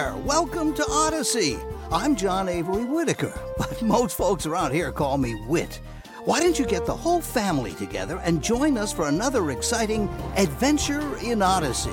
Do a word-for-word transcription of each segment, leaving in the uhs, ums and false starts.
there! Welcome to Odyssey. I'm John Avery Whitaker, but most folks around here call me Whit. Why don't you get the whole family together and join us for another exciting adventure in Odyssey?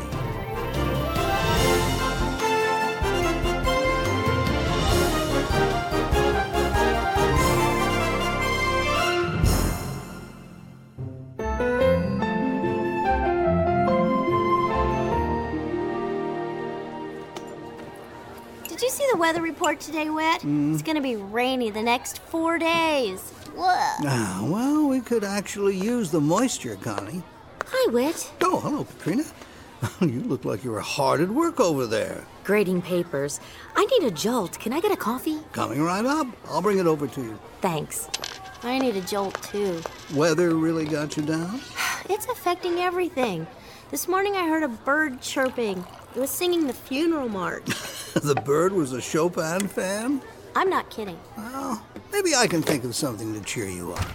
Did you see the weather report today, Whit? Mm. It's going to be rainy the next four days. Ah, well, we could actually use the moisture, Connie. Hi, Whit. Oh, hello, Katrina. You look like you were hard at work over there. Grading papers. I need a jolt. Can I get a coffee? Coming right up. I'll bring it over to you. Thanks. I need a jolt, too. Weather really got you down? It's affecting everything. This morning I heard a bird chirping. It was singing the funeral march. The bird was a Chopin fan? I'm not kidding. Well, maybe I can think of something to cheer you up.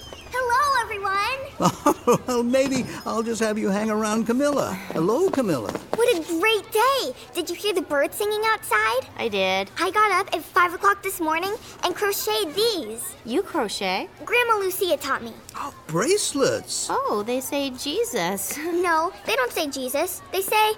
Hello, everyone. Well, maybe I'll just have you hang around Camilla. Hello, Camilla. What a great day. Did you hear the birds singing outside? I did. I got up at five o'clock this morning and crocheted these. You crochet? Grandma Lucia taught me. Oh, bracelets. Oh, they say Jesus. No, they don't say Jesus. They say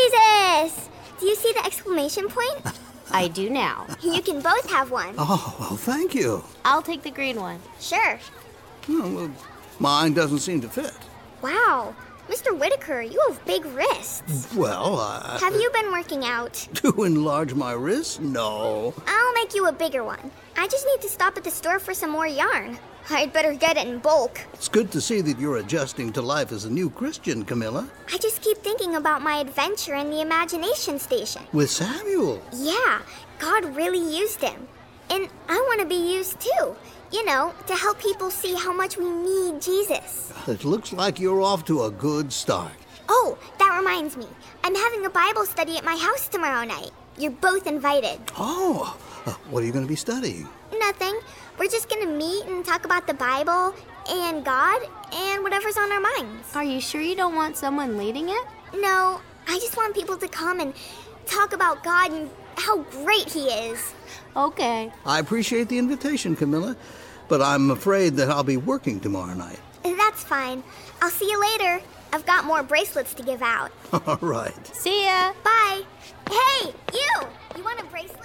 Jesus. Do you see the exclamation point? I do now. You can both have one. Oh, well, thank you. I'll take the green one. Sure. Oh, well, mine doesn't seem to fit. Wow. Mister Whitaker, you have big wrists. Well, I... Have you been working out? To enlarge my wrists? No. I'll make you a bigger one. I just need to stop at the store for some more yarn. I'd better get it in bulk. It's good to see that you're adjusting to life as a new Christian, Camilla. I just keep thinking about my adventure in the imagination station. With Samuel? Yeah, God really used him. And I want to be used too. You know, to help people see how much we need Jesus. It looks like you're off to a good start. Oh, that reminds me. I'm having a Bible study at my house tomorrow night. You're both invited. Oh, uh, what are you going to be studying? Nothing. We're just going to meet and talk about the Bible and God and whatever's on our minds. Are you sure you don't want someone leading it? No, I just want people to come and talk about God and how great He is. Okay. I appreciate the invitation, Camilla, but I'm afraid that I'll be working tomorrow night. That's fine. I'll see you later. I've got more bracelets to give out. All right. See ya. Bye. Hey, you! You want a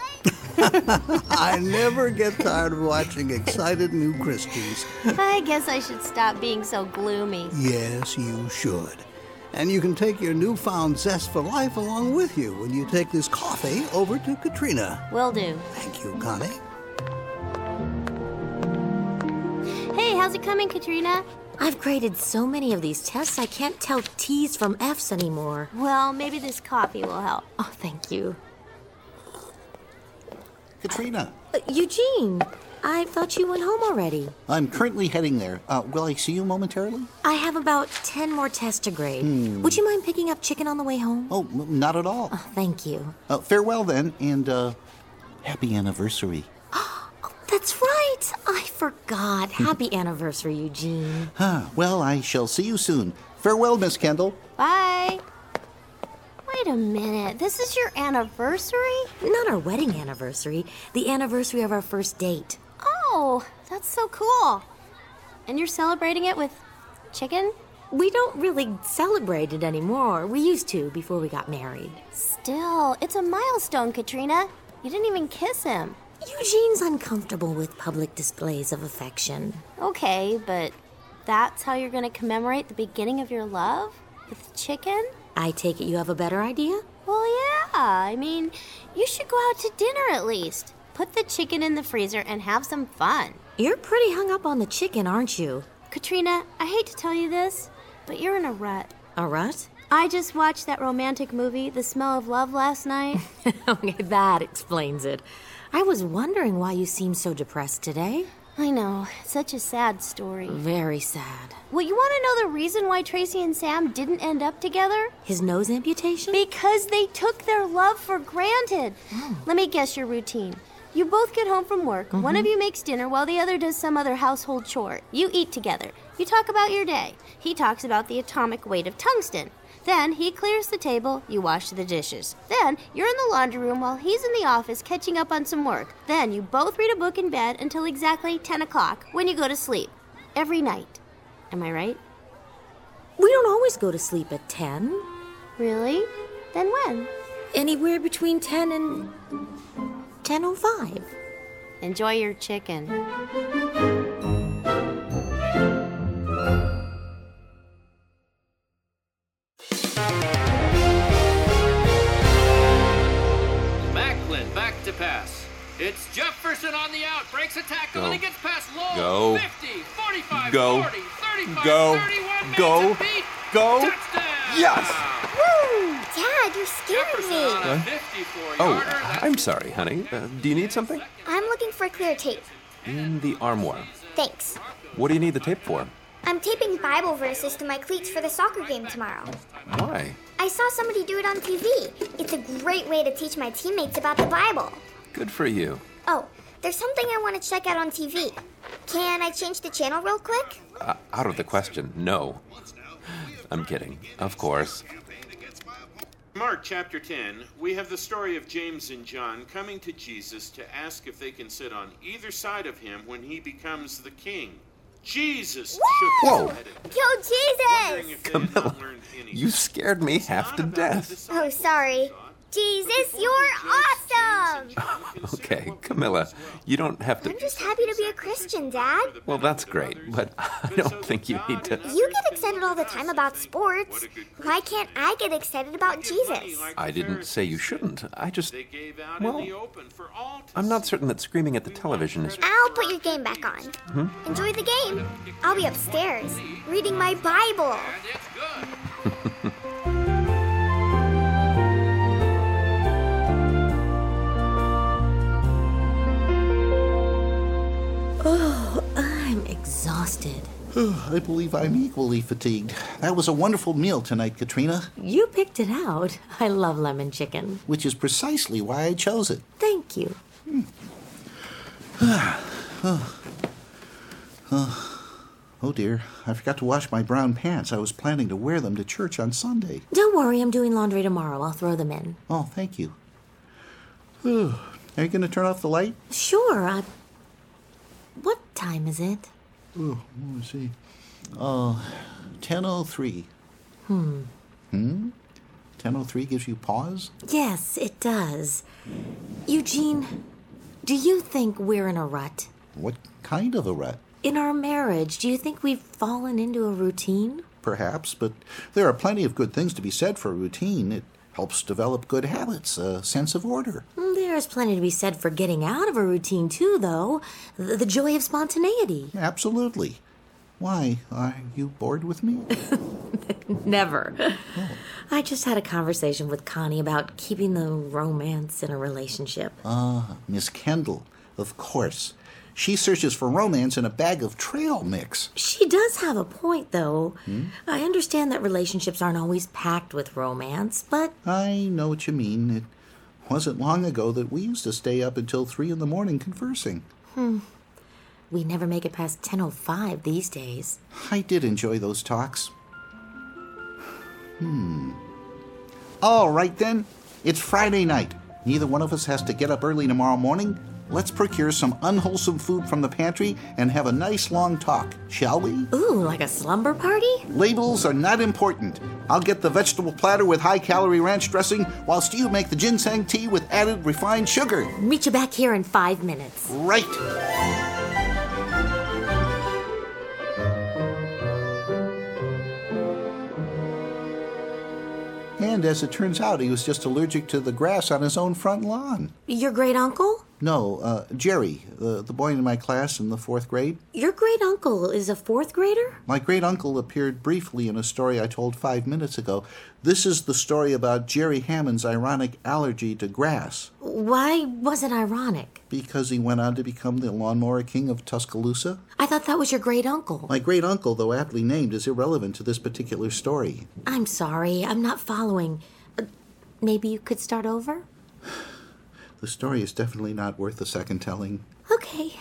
bracelet? I never get tired of watching excited new Christians. I guess I should stop being so gloomy. Yes, you should. And you can take your newfound zest for life along with you when you take this coffee over to Katrina. Will do. Thank you, Connie. Hey, how's it coming, Katrina? I've graded so many of these tests I can't tell T's from F's anymore. Well, maybe this coffee will help. Oh, thank you. Katrina. Uh, Eugene, I thought you went home already. I'm currently heading there. Uh, will I see you momentarily? I have about ten more tests to grade. Hmm. Would you mind picking up chicken on the way home? Oh, m- not at all. Oh, thank you. Uh, farewell then, and uh, happy anniversary. That's right. I forgot. Happy anniversary, Eugene. Huh. Well, I shall see you soon. Farewell, Miss Kendall. Bye. Wait a minute. This is your anniversary? Not our wedding anniversary. The anniversary of our first date. Oh, that's so cool. And you're celebrating it with chicken? We don't really celebrate it anymore. We used to before we got married. Still, it's a milestone, Katrina. You didn't even kiss him. Eugene's uncomfortable with public displays of affection. Okay, but that's how you're going to commemorate the beginning of your love? With chicken? I take it you have a better idea? Well, yeah. I mean, you should go out to dinner at least. Put the chicken in the freezer and have some fun. You're pretty hung up on the chicken, aren't you? Katrina, I hate to tell you this, but you're in a rut. A rut? I just watched that romantic movie, The Smell of Love, last night. Okay, that explains it. I was wondering why you seem so depressed today. I know. It's such a sad story. Very sad. Well, you want to know the reason why Tracy and Sam didn't end up together? His nose amputation? Because they took their love for granted. Oh. Let me guess your routine. You both get home from work. Mm-hmm. One of you makes dinner while the other does some other household chore. You eat together. You talk about your day. He talks about the atomic weight of tungsten. Then he clears the table, you wash the dishes. Then you're in the laundry room while he's in the office catching up on some work. Then you both read a book in bed until exactly ten o'clock when you go to sleep. Every night. Am I right? We don't always go to sleep at ten. Really? Then when? Anywhere between ten and ten oh five. Enjoy your chicken. Macklin back to pass. It's Jefferson on the out. Breaks a tackle Go. and he gets past Lowell. Go. fifty, forty-five, Go. forty, thirty-five, Go. thirty-one. Go. Makes a beat. Go. Touchdown. Yes. Woo! Dad, you scared Jefferson me. on a What? fifty-four Oh, yarder. That's I'm sorry, honey. Uh, do you need something? I'm looking for clear tape. In the armoire. Thanks. What do you need the tape for? I'm taping Bible verses to my cleats for the soccer game tomorrow. Why? I saw somebody do it on T V. It's a great way to teach my teammates about the Bible. Good for you. Oh, there's something I want to check out on T V. Can I change the channel real quick? Uh, out of the question, no. I'm kidding. Of course. Mark chapter ten, we have the story of James and John coming to Jesus to ask if they can sit on either side of him when he becomes the king. Jesus shook Whoa. his head at them, Yo, wondering Jesus! if they had Camilla, not learned anything. You scared me It's half not to about death. the Oh, disciples, sorry. thought. Jesus, Before you're we judge awesome! James and John, consider Okay, what we Camilla, as well. you don't have to... I'm just happy to be a Christian, Dad. Well, that's great, but I don't think you need to... You get excited all the time about sports. Why can't I get excited about Jesus? I didn't say you shouldn't. I just... They gave out Well, in the open for all to I'm not see. certain that screaming at the television is... I'll put your game back on. Enjoy the game. I'll be upstairs, reading my Bible. And it's good. Oh, I'm exhausted. I believe I'm equally fatigued. That was a wonderful meal tonight, Katrina, You picked it out. I love lemon chicken. which is precisely why I chose it. Thank you. Oh dear, I forgot to wash my brown pants. I was planning to wear them to church on Sunday. Don't worry, I'm doing laundry tomorrow. I'll throw them in. Oh, thank you. Are you going to turn off the light? Sure, I... What time is it? Oh, let me see. Uh, ten oh three. Hmm. Hmm? ten oh three gives you pause? Yes, it does. Eugene, do you think we're in a rut? What kind of a rut? In our marriage, do you think we've fallen into a routine? Perhaps, but there are plenty of good things to be said for a routine. It helps develop good habits, a sense of order. There's plenty to be said for getting out of a routine, too, though. The, the joy of spontaneity. Absolutely. Why? Are you bored with me? Never. I just had a conversation with Connie about keeping the romance in a relationship. Ah, Miss Kendall, of course. She searches for romance in a bag of trail mix. She does have a point, though. I understand that relationships aren't always packed with romance, but I know what you mean. It wasn't long ago that we used to stay up until three in the morning conversing. we never make it past ten oh five these days. I did enjoy those talks. Hmm. All right, then. It's Friday night. Neither one of us has to get up early tomorrow morning. Let's procure some unwholesome food from the pantry and have a nice long talk, shall we? Ooh, like a slumber party? Labels are not important. I'll get the vegetable platter with high-calorie ranch dressing, whilst you make the ginseng tea with added refined sugar. Meet you back here in five minutes. Right. And as it turns out, he was just allergic to the grass on his own front lawn. Your great uncle? No, uh, Jerry, uh, the boy in my class in the fourth grade. Your great uncle is a fourth grader? My great uncle appeared briefly in a story I told five minutes ago. This is the story about Jerry Hammond's ironic allergy to grass, Why was it ironic? because he went on to become the lawnmower king of Tuscaloosa. I thought that was your great uncle. My great uncle, though aptly named, is irrelevant to this particular story. I'm sorry, I'm not following. Uh, maybe you could start over? The story is definitely not worth a second telling. Okay.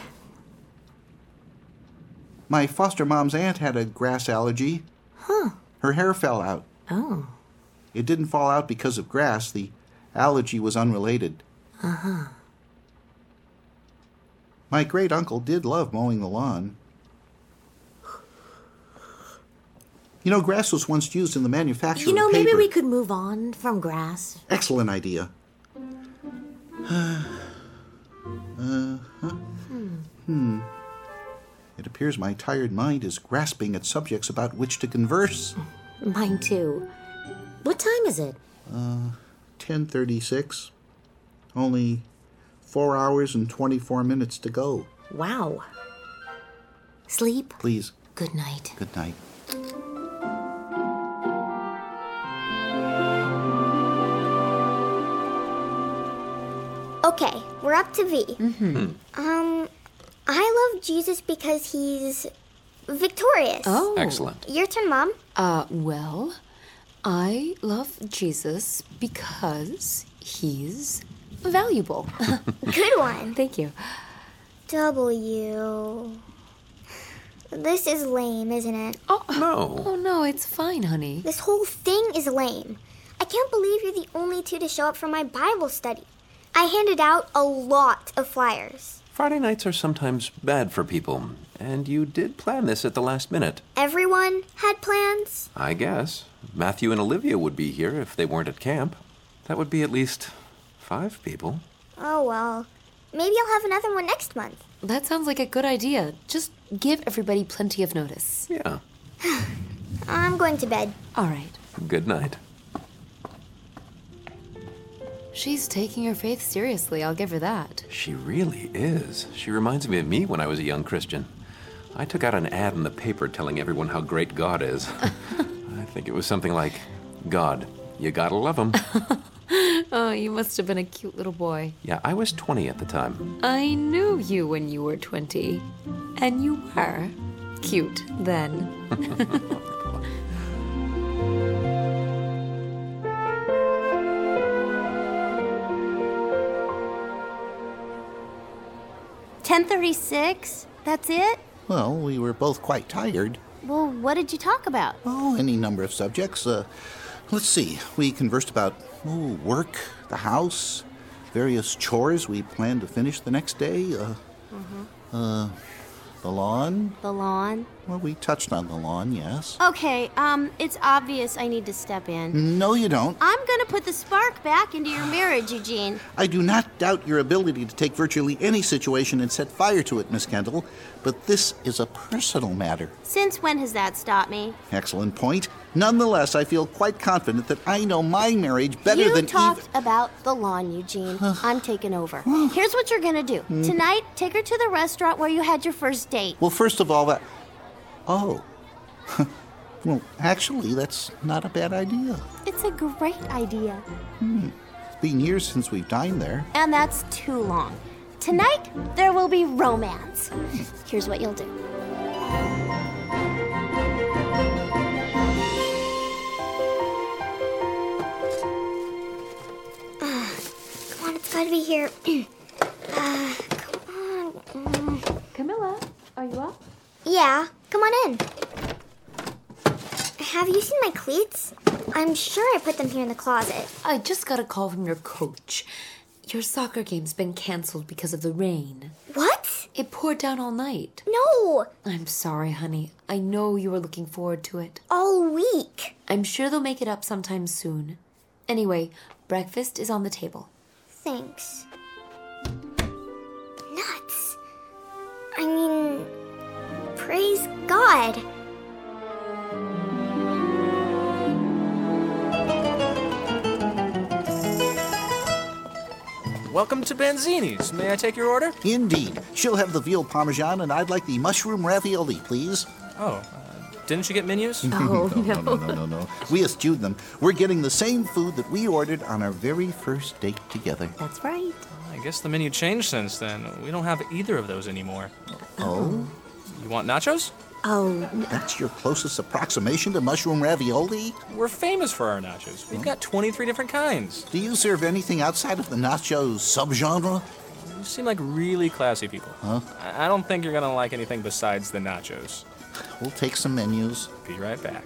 My foster mom's aunt had a grass allergy. Huh. Her hair fell out. Oh. It didn't fall out because of grass. The allergy was unrelated. Uh-huh. My great-uncle did love mowing the lawn. You know, grass was once used in the manufacture You know, of paper. maybe we could move on from grass. Excellent idea. uh, huh? Hmm. Hmm. It appears my tired mind is grasping at subjects about which to converse. Mine too. What time is it? Uh, ten thirty-six. Only four hours and twenty-four minutes to go. Wow. Sleep? Please. Good night. Good night. Okay, we're up to V. Mm-hmm. Um, I love Jesus because he's victorious. Oh. Excellent. Your turn, Mom. Uh, well, I love Jesus because he's valuable. Good one. Thank you. W. This is lame, isn't it? Oh, No. Oh, no, it's fine, honey. This whole thing is lame. I can't believe you're the only two to show up for my Bible study. I handed out a lot of flyers. Friday nights are sometimes bad for people, and you did plan this at the last minute. Everyone had plans. I guess. Matthew and Olivia would be here if they weren't at camp. That would be at least five people. Oh, well. Maybe I'll have another one next month. That sounds like a good idea. Just give everybody plenty of notice. Yeah. I'm going to bed. All right. Good night. She's taking her faith seriously, I'll give her that. She really is. She reminds me of me when I was a young Christian. I took out an ad in the paper telling everyone how great God is. I think it was something like, God, you gotta love him. Oh, you must have been a cute little boy. Yeah, I was twenty at the time. I knew you when you were twenty. And you were cute then. ten thirty-six? That's it? Well, we were both quite tired. Well, what did you talk about? Oh, any number of subjects. Uh, let's see. We conversed about oh, work, the house, various chores we planned to finish the next day. Uh, Mm-hmm. uh, the lawn. The lawn? Well, we touched on the lawn, yes. Okay, um, it's obvious I need to step in. No, you don't. I'm gonna put the spark back into your marriage, Eugene. I do not doubt your ability to take virtually any situation and set fire to it, Miss Kendall, but this is a personal matter. Since when has that stopped me? Excellent point. Nonetheless, I feel quite confident that I know my marriage better you than talked even... about the lawn, Eugene. I'm taking over. Here's what you're gonna do. Tonight, take her to the restaurant where you had your first date. Well, first of all, that... Oh. Well, actually, that's not a bad idea. It's a great idea. Hmm. It's been years since we've dined there. And that's too long. Tonight, there will be romance. Here's what you'll do. Uh, come on, it's gotta be here. uh, come on. Camilla, are you up? Yeah, come on in. Have you seen my cleats? I'm sure I put them here in the closet. I just got a call from your coach. Your soccer game's been canceled because of the rain. What? It poured down all night. No! I'm sorry, honey. I know you were looking forward to it. All week. I'm sure they'll make it up sometime soon. Anyway, breakfast is on the table. Thanks. Nuts. I mean, praise God. Welcome to Banzini's. May I take your order? Indeed. She'll have the veal parmesan, and I'd like the mushroom ravioli, please. Oh, uh, didn't you get menus? no, no, no, no, no, no. We eschewed them. We're getting the same food that we ordered on our very first date together. That's right. I guess the menu changed since then. We don't have either of those anymore. Oh? You want nachos? Oh, That's your closest approximation to mushroom ravioli? We're famous for our nachos. We've got twenty-three different kinds. Do you serve anything outside of the nacho subgenre? You seem like really classy people. Huh? I I don't think you're gonna like anything besides the nachos. We'll take some menus. Be right back.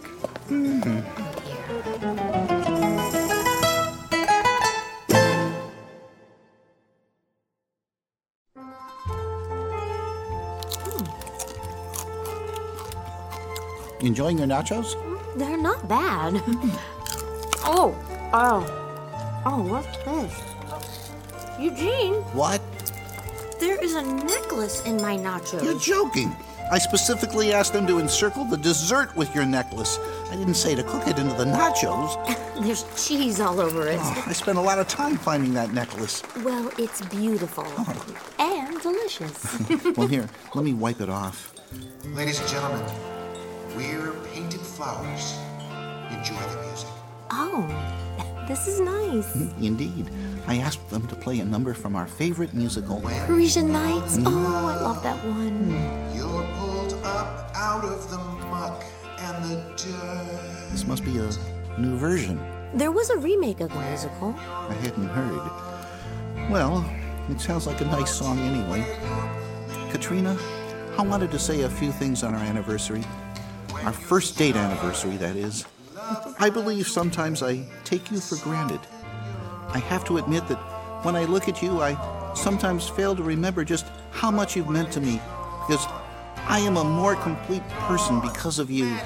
Enjoying your nachos? they're not bad. oh, oh, oh, what's this? Eugene, What? there is a necklace in my nachos. You're joking. I specifically asked them to encircle the dessert with your necklace. I didn't say to cook it into the nachos. There's cheese all over it. Oh, I spent a lot of time finding that necklace. Well, it's beautiful and delicious. Well, here, let me wipe it off. Ladies and gentlemen, we're Painted Flowers. Enjoy the music. Oh, this is nice. Indeed. I asked them to play a number from our favorite musical. Parisian Nights. Oh, I love that one. You're pulled up out of the muck and the dirt. This must be a new version. There was a remake of the musical. I hadn't heard. Well, it sounds like a nice song anyway. Katrina, I wanted to say a few things on our anniversary. Our first date anniversary, that is. I believe sometimes I take you for granted. I have to admit that when I look at you, I sometimes fail to remember just how much you've meant to me, because I am a more complete person because of you.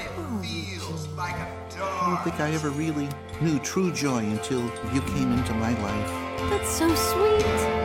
I don't think I ever really knew true joy until you came into my life. That's so sweet.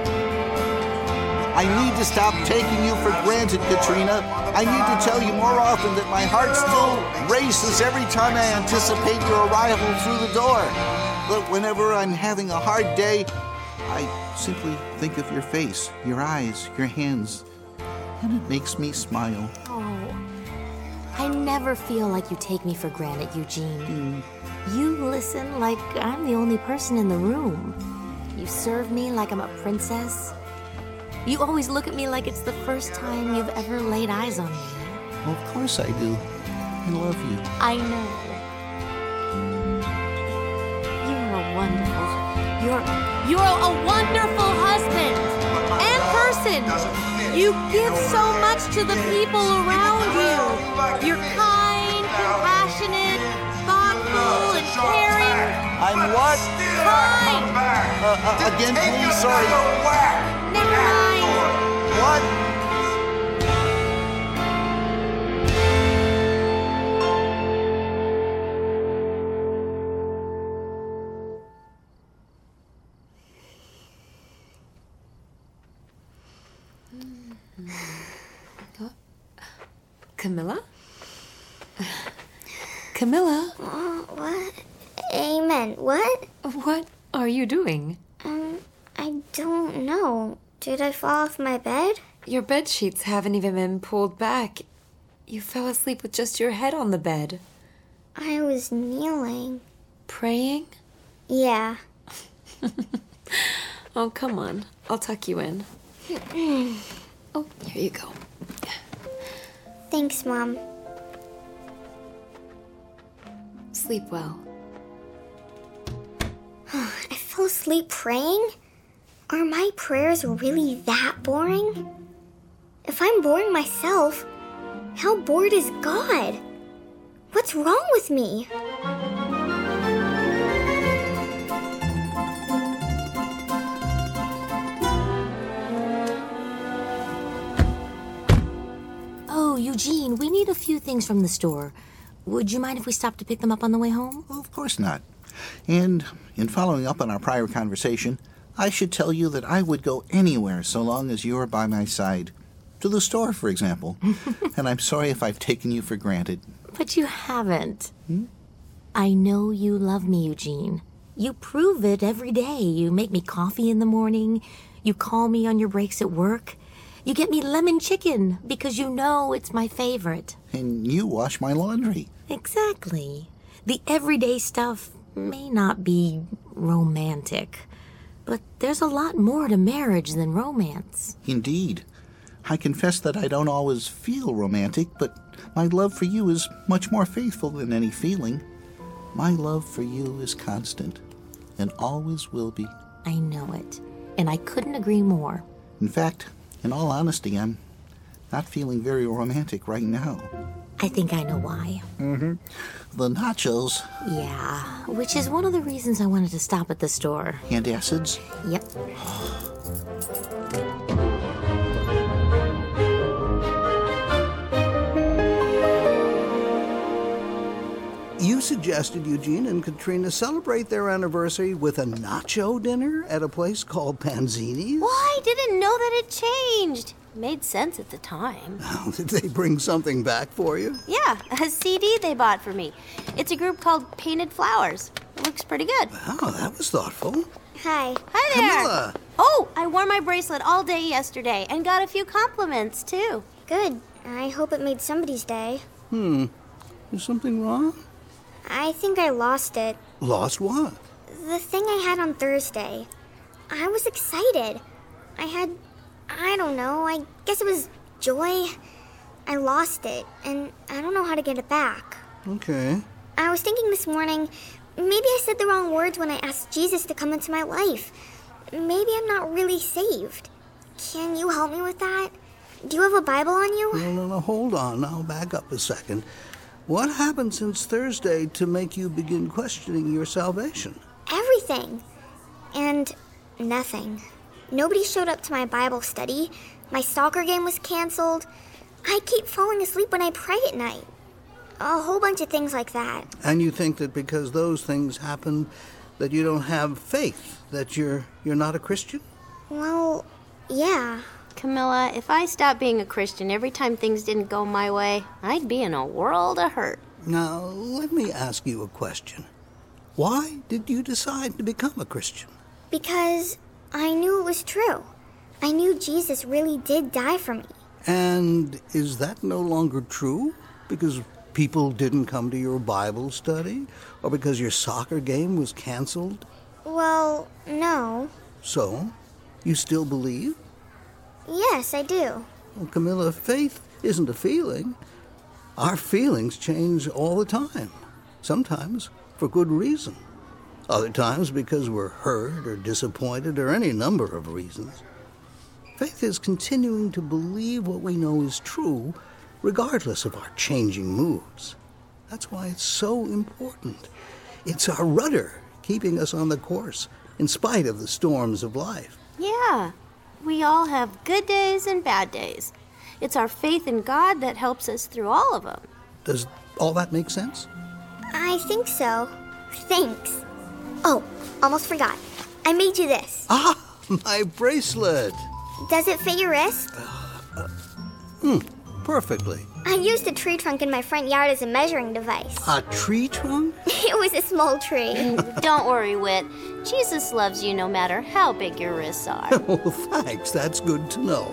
I need to stop taking you for granted, Katrina. I need to tell you more often that my heart still races every time I anticipate your arrival through the door. But whenever I'm having a hard day, I simply think of your face, your eyes, your hands, and it makes me smile. Oh, I never feel like you take me for granted, Eugene. Mm. You listen like I'm the only person in the room. You serve me like I'm a princess. You always look at me like it's the first time you've ever laid eyes on me. Well, of course I do. I love you. I know. You're a wonderful, you're, you're a wonderful husband and person. You give so much to the people around you. You're kind, compassionate, thoughtful, and caring. I'm what? Kind. Uh, uh, again, please, sorry. Never mind. What? Camilla? Camilla? Uh, what? Amen. What? What are you doing? Um, I don't know. Did I fall off my bed? Your bed sheets haven't even been pulled back. You fell asleep with just your head on the bed. I was kneeling. Praying? Yeah. Oh, come on. I'll tuck you in. Oh, here you go. Thanks, Mom. Sleep well. I fell asleep praying? Are my prayers really that boring? If I'm boring myself, how bored is God? What's wrong with me? Oh, Eugene, we need a few things from the store. Would you mind if we stopped to pick them up on the way home? Well, of course not. And in following up on our prior conversation, I should tell you that I would go anywhere so long as you're by my side. To the store, for example. And I'm sorry if I've taken you for granted. But you haven't. Hmm? I know you love me, Eugene. You prove it every day. You make me coffee in the morning. You call me on your breaks at work. You get me lemon chicken because you know it's my favorite. And you wash my laundry. Exactly. The everyday stuff may not be romantic, but there's a lot more to marriage than romance. Indeed. I confess that I don't always feel romantic, but my love for you is much more faithful than any feeling. My love for you is constant and always will be. I know it, and I couldn't agree more. In fact, in all honesty, I'm not feeling very romantic right now. I think I know why. Mm-hmm. The nachos. Yeah, which is one of the reasons I wanted to stop at the store. Antacids? Yep. You suggested Eugene and Katrina celebrate their anniversary with a nacho dinner at a place called Panzini's? Well, I didn't know that it changed. Made sense at the time. Oh, did they bring something back for you? Yeah, a C D they bought for me. It's a group called Painted Flowers. It looks pretty good. Wow, that was thoughtful. Hi. Hi there. Camilla. Oh, I wore my bracelet all day yesterday and got a few compliments, too. Good. I hope it made somebody's day. Hmm. Is something wrong? I think I lost it. Lost what? The thing I had on Thursday. I was excited. I had, I don't know, I guess it was joy. I lost it, and I don't know how to get it back. Okay. I was thinking this morning, maybe I said the wrong words when I asked Jesus to come into my life. Maybe I'm not really saved. Can you help me with that? Do you have a Bible on you? No, no, no, hold on. I'll back up a second. What happened since Thursday to make you begin questioning your salvation? Everything. And nothing. Nobody showed up to my Bible study. My soccer game was canceled. I keep falling asleep when I pray at night. A whole bunch of things like that. And you think that because those things happen, that you don't have faith, that you're you're not a Christian? Well, yeah. Camilla, if I stopped being a Christian every time things didn't go my way, I'd be in a world of hurt. Now, let me ask you a question. Why did you decide to become a Christian? Because I knew it was true. I knew Jesus really did die for me. And is that no longer true? Because people didn't come to your Bible study? Or because your soccer game was canceled? Well, no. So, you still believe? Yes, I do. Well, Camilla, faith isn't a feeling. Our feelings change all the time. Sometimes for good reason. Other times because we're hurt or disappointed or any number of reasons. Faith is continuing to believe what we know is true, regardless of our changing moods. That's why it's so important. It's our rudder keeping us on the course, in spite of the storms of life. Yeah, we all have good days and bad days. It's our faith in God that helps us through all of them. Does all that make sense? I think so. Thanks. Oh, almost forgot. I made you this. Ah, my bracelet. Does it fit your wrist? Hmm, perfectly. I used a tree trunk in my front yard as a measuring device. A tree trunk? It was a small tree. Don't worry, Whit. Jesus loves you no matter how big your wrists are. Well, thanks. That's good to know.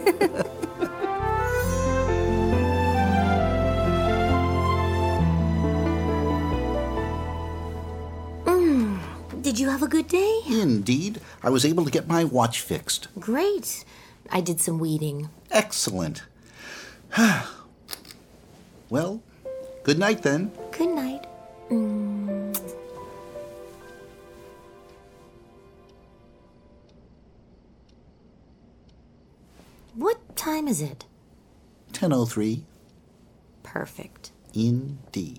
mm, did you have a good day? Indeed. I was able to get my watch fixed. Great. I did some weeding. Excellent. Well, good night then. Good night. Mm. What time is it? ten oh three. Perfect. Indeed.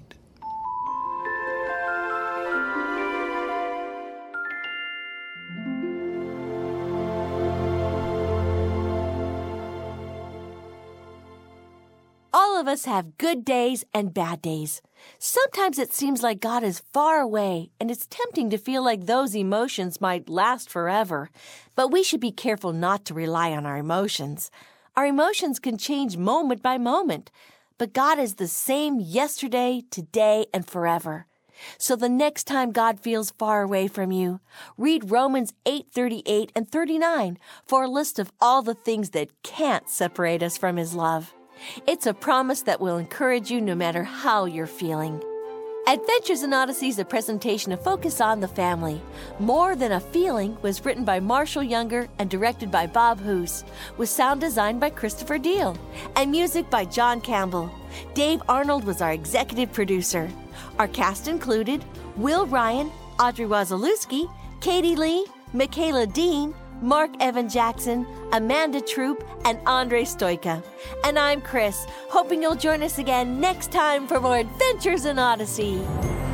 All of us have good days and bad days. Sometimes it seems like God is far away, and it's tempting to feel like those emotions might last forever. But we should be careful not to rely on our emotions. Our emotions can change moment by moment, but God is the same yesterday, today, and forever. So the next time God feels far away from you, read Romans eight thirty-eight and thirty-nine for a list of all the things that can't separate us from His love. It's a promise that will encourage you no matter how you're feeling. Adventures in Odyssey is a presentation of Focus on the Family. More Than a Feeling was written by Marshall Younger and directed by Bob Hoose, with sound design by Christopher Deal, and music by John Campbell. Dave Arnold was our executive producer. Our cast included Will Ryan, Audrey Wazalewski, Katie Lee, Michaela Dean, Mark Evan Jackson, Amanda Troop, and Andre Stoika. And I'm Chris, hoping you'll join us again next time for more Adventures in Odyssey.